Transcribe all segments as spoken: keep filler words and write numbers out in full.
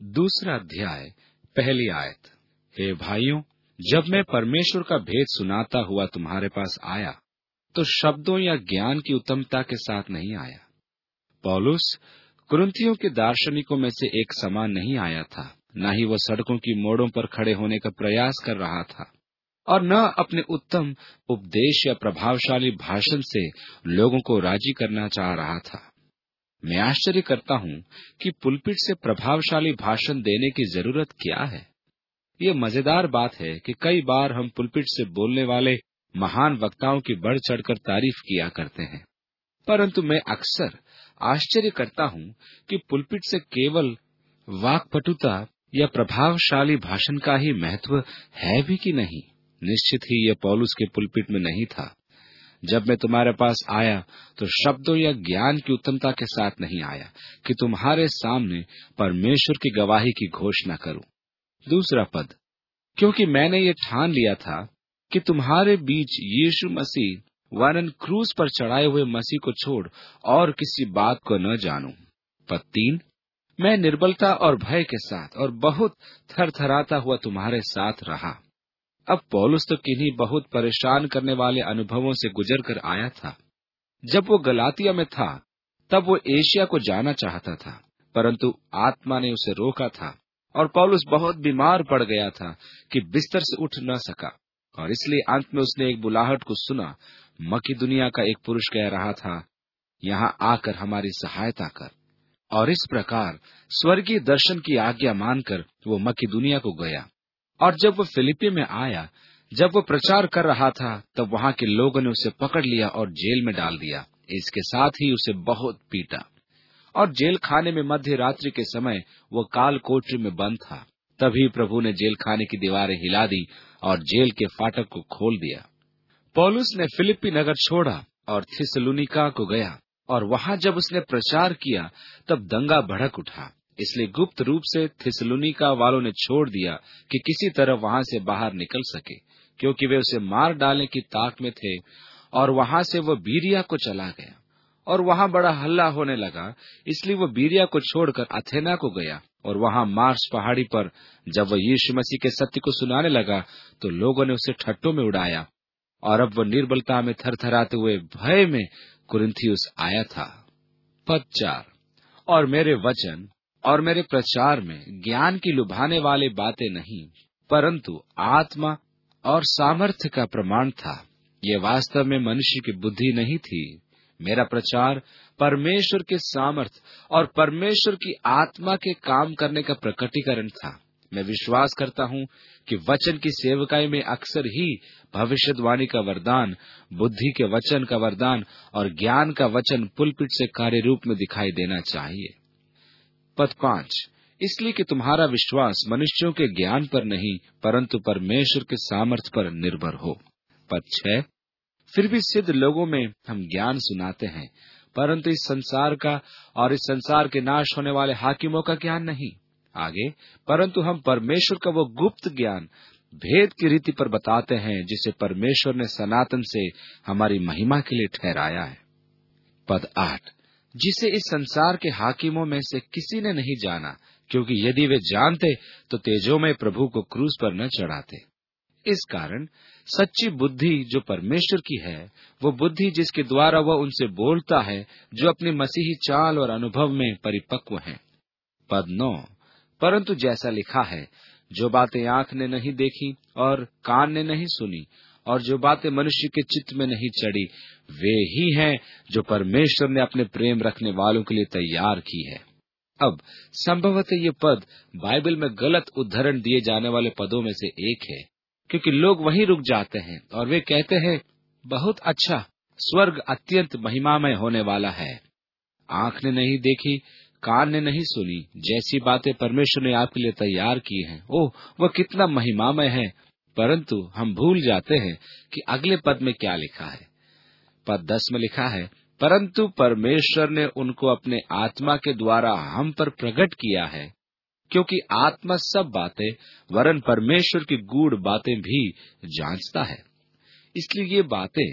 दूसरा अध्याय, पहली आयत। हे भाइयों, जब मैं परमेश्वर का भेद सुनाता हुआ तुम्हारे पास आया, तो शब्दों या ज्ञान की उत्तमता के साथ नहीं आया। पौलुस कुरिन्थियों के दार्शनिकों में से एक समान नहीं आया था, न ही वह सड़कों की मोड़ों पर खड़े होने का प्रयास कर रहा था, और न अपने उत्तम उपदेश या प्रभावशाली भाषण से लोगों को राजी करना चाह रहा था। मैं आश्चर्य करता हूँ कि पुलपिट से प्रभावशाली भाषण देने की जरूरत क्या है। ये मजेदार बात है कि कई बार हम पुलपिट से बोलने वाले महान वक्ताओं की बढ़ चढ़कर तारीफ किया करते हैं, परंतु मैं अक्सर आश्चर्य करता हूँ कि पुलपिट से केवल वाक्पटुता या प्रभावशाली भाषण का ही महत्व है भी कि नहीं। निश्चित ही यह पौलुस के पुलपिट में नहीं था। जब मैं तुम्हारे पास आया तो शब्दों या ज्ञान की उत्तमता के साथ नहीं आया कि तुम्हारे सामने परमेश्वर की गवाही की घोषणा करूं। दूसरा पद, क्योंकि मैंने ये ठान लिया था कि तुम्हारे बीच यीशु मसीह वरन क्रूस पर चढ़ाए हुए मसीह को छोड़ और किसी बात को न जानूं। पद तीन, मैं निर्बलता और भय के साथ और बहुत थरथराता हुआ तुम्हारे साथ रहा। अब पौलुस तो किन्हीं बहुत परेशान करने वाले अनुभवों से गुजर कर आया था। जब वो गलातिया में था, तब वो एशिया को जाना चाहता था, परंतु आत्मा ने उसे रोका था, और पौलुस बहुत बीमार पड़ गया था कि बिस्तर से उठ न सका, और इसलिए अंत में उसने एक बुलाहट को सुना। मकिदुनिया का एक पुरुष कह रहा था, यहाँ आकर हमारी सहायता कर। और इस प्रकार स्वर्गीय दर्शन की आज्ञा मानकर वो मकिदुनिया को गया। और जब वो फिलिपी में आया, जब वो प्रचार कर रहा था, तब वहाँ के लोगों ने उसे पकड़ लिया और जेल में डाल दिया। इसके साथ ही उसे बहुत पीटा, और जेल खाने में मध्य रात्रि के समय वो काल कोठरी में बंद था। तभी प्रभु ने जेल खाने की दीवारें हिला दी और जेल के फाटक को खोल दिया। पौलुस ने फिलिपी नगर छोड़ा और थिस्सलुनीका को गया, और वहाँ जब उसने प्रचार किया, तब दंगा भड़क उठा। इसलिए गुप्त रूप से थिस्सलुनीका वालों ने छोड़ दिया कि किसी तरह वहां से बाहर निकल सके, क्योंकि वे उसे मार डालने की ताक में थे। और वहां से वह बीरिया को चला गया, और वहां बड़ा हल्ला होने लगा। इसलिए वह बीरिया को छोड़कर अथेना को गया, और वहां मार्स पहाड़ी पर जब वह यीशु मसीह के सत्य को सुनाने लगा, तो लोगों ने उसे ठट्टों में उड़ाया। और अब वह निर्बलता में थरथराते हुए भय में कुरिन्थियुस आया था। पद चार, और मेरे वचन और मेरे प्रचार में ज्ञान की लुभाने वाली बातें नहीं, परंतु आत्मा और सामर्थ्य का प्रमाण था। ये वास्तव में मनुष्य की बुद्धि नहीं थी। मेरा प्रचार परमेश्वर के सामर्थ और परमेश्वर की आत्मा के काम करने का प्रकटीकरण था। मैं विश्वास करता हूँ कि वचन की सेवकाई में अक्सर ही भविष्यवाणी का वरदान, बुद्धि के वचन का वरदान और ज्ञान का वचन पुलपिट से कार्य रूप में दिखाई देना चाहिए। पद पांच, इसलिए कि तुम्हारा विश्वास मनुष्यों के ज्ञान पर नहीं, परंतु परमेश्वर के सामर्थ पर निर्भर हो। पद छह, फिर भी सिद्ध लोगों में हम ज्ञान सुनाते हैं, परंतु इस संसार का और इस संसार के नाश होने वाले हाकिमों का ज्ञान नहीं। आगे, परंतु हम परमेश्वर का वो गुप्त ज्ञान भेद की रीति पर बताते हैं, जिसे परमेश्वर ने सनातन से हमारी महिमा के लिए ठहराया है। पद आठ, जिसे इस संसार के हाकिमों में से किसी ने नहीं जाना, क्योंकि यदि वे जानते तो तेजोमय प्रभु को क्रूस पर न चढ़ाते। इस कारण सच्ची बुद्धि जो परमेश्वर की है, वो बुद्धि जिसके द्वारा वह उनसे बोलता है, जो अपनी मसीही चाल और अनुभव में परिपक्व हैं। पद नौ, परंतु जैसा लिखा है, जो बातें आंख ने नहीं देखी और कान ने नहीं सुनी और जो बातें मनुष्य के चित्त में नहीं चढ़ी, वे ही हैं जो परमेश्वर ने अपने प्रेम रखने वालों के लिए तैयार की है। अब संभवतः ये पद बाइबल में गलत उद्धरण दिए जाने वाले पदों में से एक है, क्योंकि लोग वहीं रुक जाते हैं और वे कहते हैं, बहुत अच्छा, स्वर्ग अत्यंत महिमामय होने वाला है। आंख ने नहीं देखी, कान ने नहीं सुनी, जैसी बातें परमेश्वर ने आपके लिए तैयार की हैं, ओह वह कितना महिमामय है। परंतु हम भूल जाते हैं कि अगले पद में क्या लिखा है। पद दस में लिखा है, परंतु परमेश्वर ने उनको अपने आत्मा के द्वारा हम पर प्रकट किया है, क्योंकि आत्मा सब बातें वरन परमेश्वर की गूढ़ बातें भी जांचता है। इसलिए ये बातें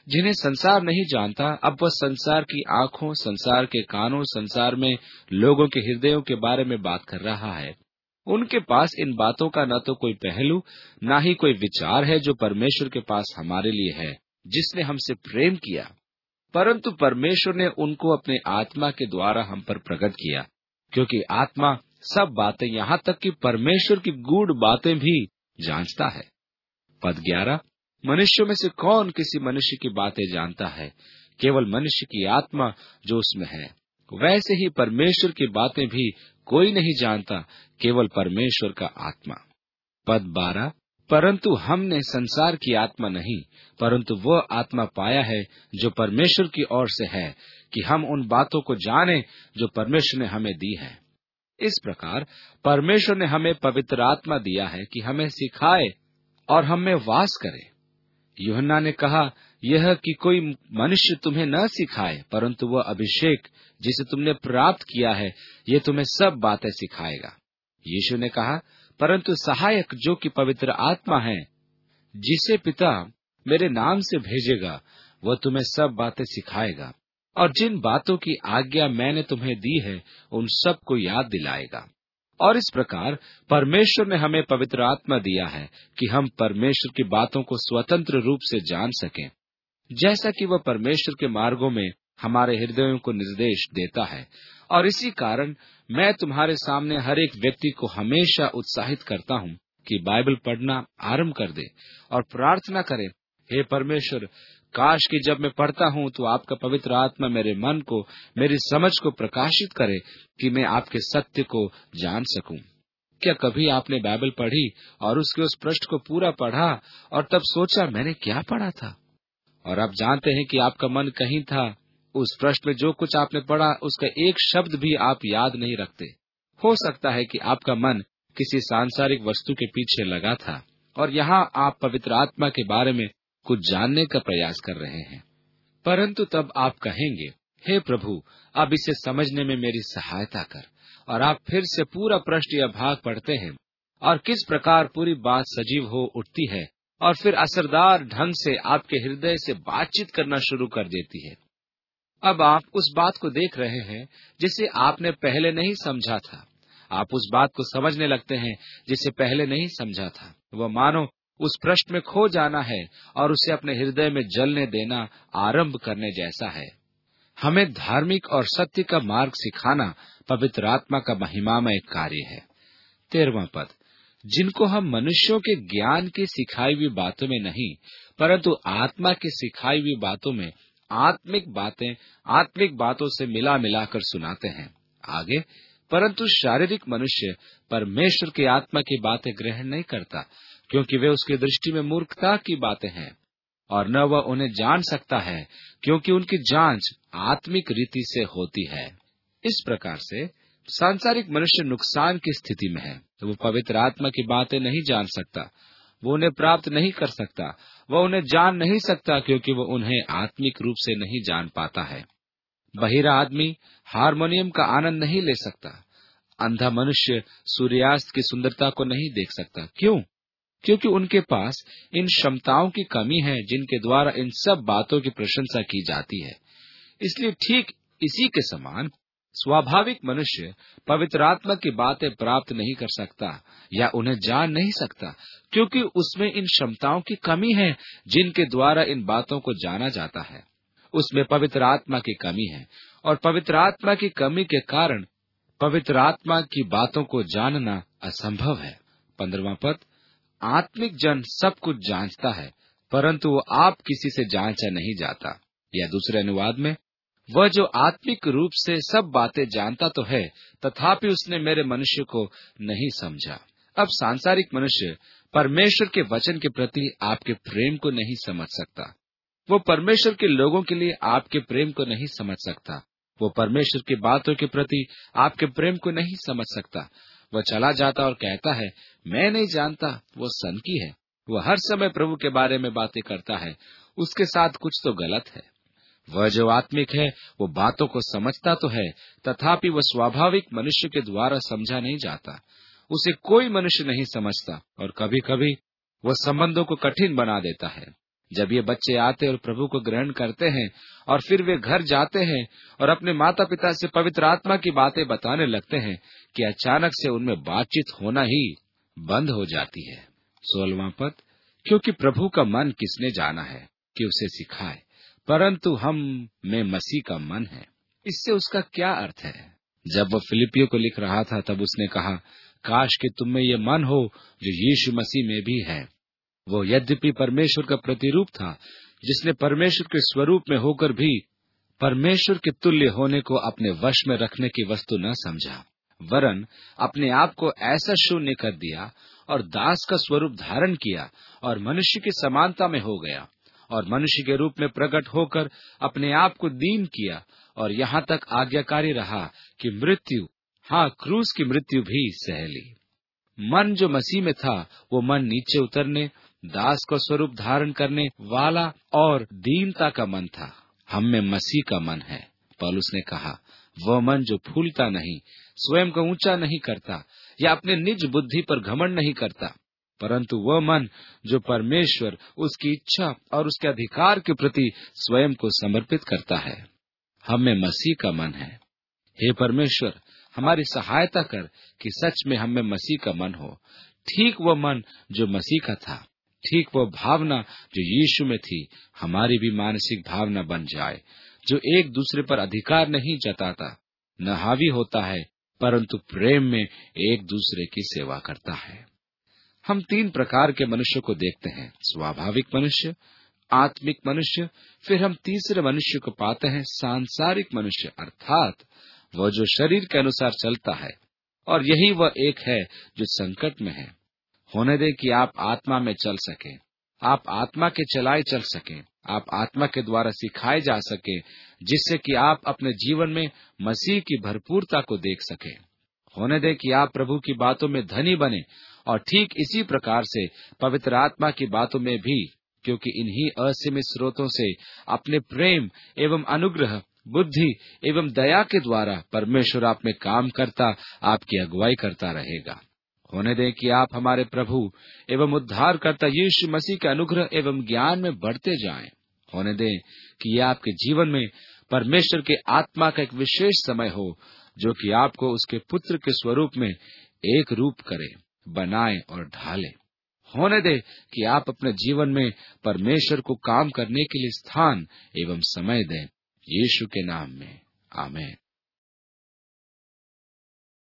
जिन्हें संसार नहीं जानता, अब वह संसार की आंखों, संसार के कानों, संसार में लोगों के हृदयों के बारे में बात कर रहा है। उनके पास इन बातों का न तो कोई पहलू, न ही कोई विचार है जो परमेश्वर के पास हमारे लिए है, जिसने हमसे प्रेम किया। परंतु परमेश्वर ने उनको अपने आत्मा के द्वारा हम पर प्रकट किया, क्योंकि आत्मा सब बातें, यहाँ तक कि परमेश्वर की गूढ़ बातें भी जांचता है। पद ग्यारह, मनुष्यों में से कौन किसी मनुष्य की बातें जानता है? केवल मनुष्य की आत्मा जो उसमें है। वैसे ही परमेश्वर की बातें भी कोई नहीं जानता, केवल परमेश्वर का आत्मा। पद बारह, परंतु हमने संसार की आत्मा नहीं, परंतु वह आत्मा पाया है जो परमेश्वर की ओर से है, कि हम उन बातों को जाने जो परमेश्वर ने हमें दी है। इस प्रकार परमेश्वर ने हमें पवित्र आत्मा दिया है कि हमें सिखाए और हम में वास करे। यूहन्ना ने कहा, यह कि कोई मनुष्य तुम्हें न सिखाए, परंतु वह अभिषेक जिसे तुमने प्राप्त किया है, ये तुम्हें सब बातें सिखाएगा। यीशु ने कहा, परंतु सहायक जो कि पवित्र आत्मा है, जिसे पिता मेरे नाम से भेजेगा, वह तुम्हें सब बातें सिखाएगा और जिन बातों की आज्ञा मैंने तुम्हें दी है, उन सब को याद दिलाएगा। और इस प्रकार परमेश्वर ने हमें पवित्र आत्मा दिया है कि हम परमेश्वर की बातों को स्वतंत्र रूप से जान सकें, जैसा कि वह परमेश्वर के मार्गों में हमारे हृदयों को निर्देश देता है। और इसी कारण मैं तुम्हारे सामने हर एक व्यक्ति को हमेशा उत्साहित करता हूँ कि बाइबल पढ़ना आरंभ कर दे और प्रार्थना करे, हे परमेश्वर, काश कि जब मैं पढ़ता हूँ तो आपका पवित्र आत्मा मेरे मन को, मेरी समझ को प्रकाशित करे कि मैं आपके सत्य को जान सकूं। क्या कभी आपने बाइबल पढ़ी और उसके उस पृष्ठ को पूरा पढ़ा और तब सोचा मैंने क्या पढ़ा था? और आप जानते हैं कि आपका मन कहीं था, उस पृष्ठ में जो कुछ आपने पढ़ा उसका एक शब्द भी आप याद नहीं रखते। हो सकता है कि आपका मन किसी सांसारिक वस्तु के पीछे लगा था और यहाँ आप पवित्र आत्मा के बारे में कुछ जानने का प्रयास कर रहे हैं, परंतु तब आप कहेंगे, हे प्रभु, अब इसे समझने में मेरी सहायता कर। और आप फिर से पूरा पृष्ठ या भाग पढ़ते हैं और किस प्रकार पूरी बात सजीव हो उठती है और फिर असरदार ढंग से आपके हृदय से बातचीत करना शुरू कर देती है। अब आप उस बात को देख रहे हैं जिसे आपने पहले नहीं समझा था। आप उस बात को समझने लगते हैं जिसे पहले नहीं समझा था। वह मानो उस प्रश्न में खो जाना है और उसे अपने हृदय में जलने देना आरंभ करने जैसा है। हमें धार्मिक और सत्य का मार्ग सिखाना पवित्र आत्मा का महिमामय कार्य है। तेरहवां पद, जिनको हम मनुष्यों के ज्ञान की सिखाई हुई बातों में नहीं, परंतु आत्मा की सिखाई हुई बातों में आत्मिक बातें आत्मिक बातों से मिला मिलाकर सुनाते हैं। आगे, परंतु शारीरिक मनुष्य परमेश्वर की आत्मा की बातें ग्रहण नहीं करता, क्योंकि वे उसकी दृष्टि में मूर्खता की बातें हैं और न वह उन्हें जान सकता है, क्योंकि उनकी जांच आत्मिक रीति से होती है। इस प्रकार से सांसारिक मनुष्य नुकसान की स्थिति में है। तो वो पवित्र आत्मा की बातें नहीं जान सकता, वो उन्हें प्राप्त नहीं कर सकता, वह उन्हें जान नहीं सकता, क्योंकि वो उन्हें आत्मिक रूप से नहीं जान पाता है। बहिरा आदमी हारमोनियम का आनंद नहीं ले सकता। अंधा मनुष्य सूर्यास्त की सुंदरता को नहीं देख सकता। क्यों? क्योंकि उनके पास इन क्षमताओं की कमी है जिनके द्वारा इन सब बातों की प्रशंसा की जाती है। इसलिए ठीक इसी के समान स्वाभाविक मनुष्य पवित्र आत्मा की बातें प्राप्त नहीं कर सकता या उन्हें जान नहीं सकता, क्योंकि उसमें इन क्षमताओं की कमी है जिनके द्वारा इन बातों को जाना जाता है। उसमें पवित्र आत्मा की कमी है और पवित्र आत्मा की कमी के कारण पवित्र आत्मा की बातों को जानना असंभव है। पंद्रहवां पद, आत्मिक जन सब कुछ जांचता है, परंतु वो आप किसी से जांचा नहीं जाता। या दूसरे अनुवाद में, वह जो आत्मिक रूप से सब बातें जानता तो है, तथापि उसने मेरे मनुष्य को नहीं समझा। अब सांसारिक मनुष्य परमेश्वर के वचन के प्रति आपके प्रेम को नहीं समझ सकता। वो परमेश्वर के लोगों के लिए आपके प्रेम को नहीं समझ सकता। वो परमेश्वर की बातों के प्रति आपके प्रेम को नहीं समझ सकता। वह चला जाता और कहता है, मैं नहीं जानता, वो सनकी है। वह हर समय प्रभु के बारे में बातें करता है, उसके साथ कुछ तो गलत है। वह जो आत्मिक है वो बातों को समझता तो है, तथापि वह स्वाभाविक मनुष्य के द्वारा समझा नहीं जाता। उसे कोई मनुष्य नहीं समझता और कभी कभी वह संबंधों को कठिन बना देता है। जब ये बच्चे आते और प्रभु को ग्रहण करते हैं और फिर वे घर जाते हैं और अपने माता पिता से पवित्र आत्मा की बातें बताने लगते हैं कि अचानक से उनमें बातचीत होना ही बंद हो जाती है। सोलहवां पद, क्योंकि प्रभु का मन किसने जाना है कि उसे सिखाए, परंतु हम में मसीह का मन है। इससे उसका क्या अर्थ है? जब वह फिलिपियों को लिख रहा था तब उसने कहा, काश कि तुम में ये मन हो जो यीशु मसीह में भी है। वो यद्यपि परमेश्वर का प्रतिरूप था, जिसने परमेश्वर के स्वरूप में होकर भी परमेश्वर के तुल्य होने को अपने वश में रखने की वस्तु न समझा, वरन अपने आप को ऐसा शून्य कर दिया और दास का स्वरूप धारण किया और मनुष्य की समानता में हो गया और मनुष्य के रूप में प्रकट होकर अपने आप को दीन किया और यहाँ तक आज्ञाकारी रहा कि मृत्यु, हाँ क्रूस की मृत्यु भी सह ली। मन जो मसीह में था वो मन नीचे उतरने, दास का स्वरूप धारण करने वाला और दीनता का मन था। हम में मसीह का मन है। पौलुस ने कहा, वह मन जो फूलता नहीं, स्वयं को ऊंचा नहीं करता या अपने निज बुद्धि पर घमंड नहीं करता, परंतु वह मन जो परमेश्वर, उसकी इच्छा और उसके अधिकार के प्रति स्वयं को समर्पित करता है। हम में मसीह का मन है। हे परमेश्वर, हमारी सहायता कर कि सच में हम में मसीह का मन हो, ठीक वह मन जो मसीह का था, ठीक वह भावना जो यीशु में थी हमारी भी मानसिक भावना बन जाए, जो एक दूसरे पर अधिकार नहीं जताता, न हावी होता है, परंतु प्रेम में एक दूसरे की सेवा करता है। हम तीन प्रकार के मनुष्य को देखते हैं, स्वाभाविक मनुष्य, आत्मिक मनुष्य, फिर हम तीसरे मनुष्य को पाते हैं, सांसारिक मनुष्य, अर्थात वह जो शरीर के अनुसार चलता है, और यही वह एक है जो संकट में है। होने दे कि आप आत्मा में चल सके, आप आत्मा के चलाए चल सके, आप आत्मा के द्वारा सिखाए जा सके, जिससे कि आप अपने जीवन में मसीह की भरपूरता को देख सके। होने दे कि आप प्रभु की बातों में धनी बने और ठीक इसी प्रकार से पवित्र आत्मा की बातों में भी, क्योंकि इन्हीं असीमित स्रोतों से अपने प्रेम एवं अनुग्रह, बुद्धि एवं दया के द्वारा परमेश्वर आप में काम करता, आपकी अगुवाई करता रहेगा। होने दें कि आप हमारे प्रभु एवं उद्धारकर्ता यीशु मसीह के अनुग्रह एवं ज्ञान में बढ़ते जाएं। होने दें कि यह आपके जीवन में परमेश्वर के आत्मा का एक विशेष समय हो, जो कि आपको उसके पुत्र के स्वरूप में एक रूप करे, बनाए और ढाले। होने दे कि आप अपने जीवन में परमेश्वर को काम करने के लिए स्थान एवं समय दें, यीशु के नाम में, आमीन।